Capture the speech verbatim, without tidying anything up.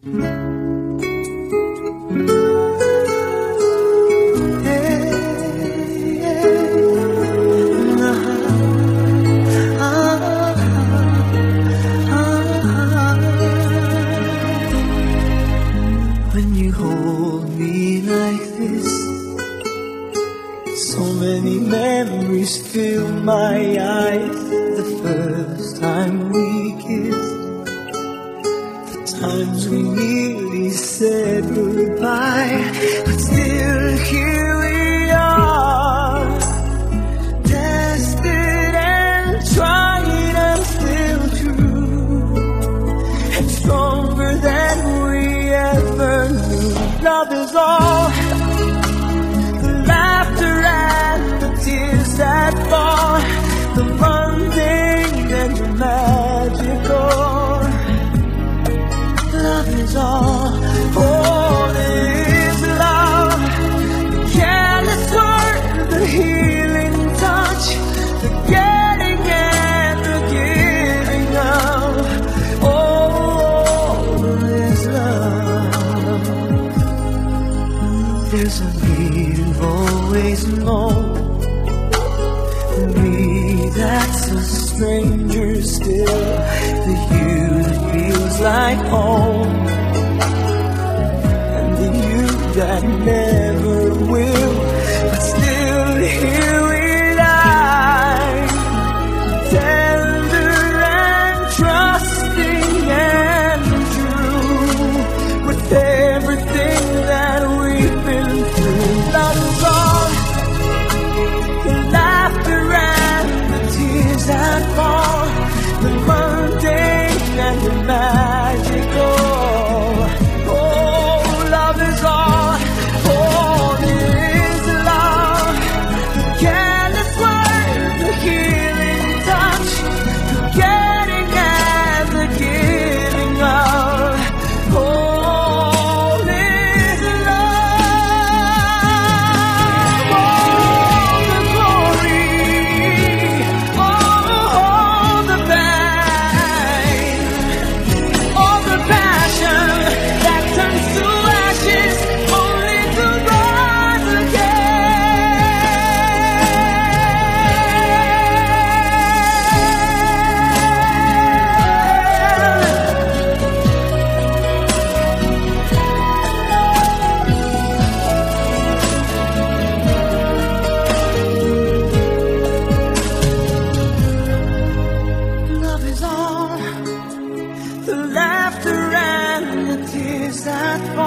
When you hold me like this, so many memories fill my eyes. The first time we kissed, the times we nearly said goodbye, but still here we are, tested and tried and still true, and stronger than we ever knew. Love is all, the laughter and the tears that fall, the mundane and the magical. Love is all, all is love. The careless word, the healing touch, the getting and the giving of. All is love. There's a you've always known, me that's a stranger still, the you that feels like home, and the you that never will, but still here we lie, tender and trusting and true, with everything that we've been through. Love is all, the laughter and the tears that fall, the mundane and the magical. Oh, love is all, all is love. The careless word, the healing touch, the getting and the giving of. All is love. All the glory, all the pain, all the passion that turns to ashes, only to rise Love is all, the laughter and the tears that fall.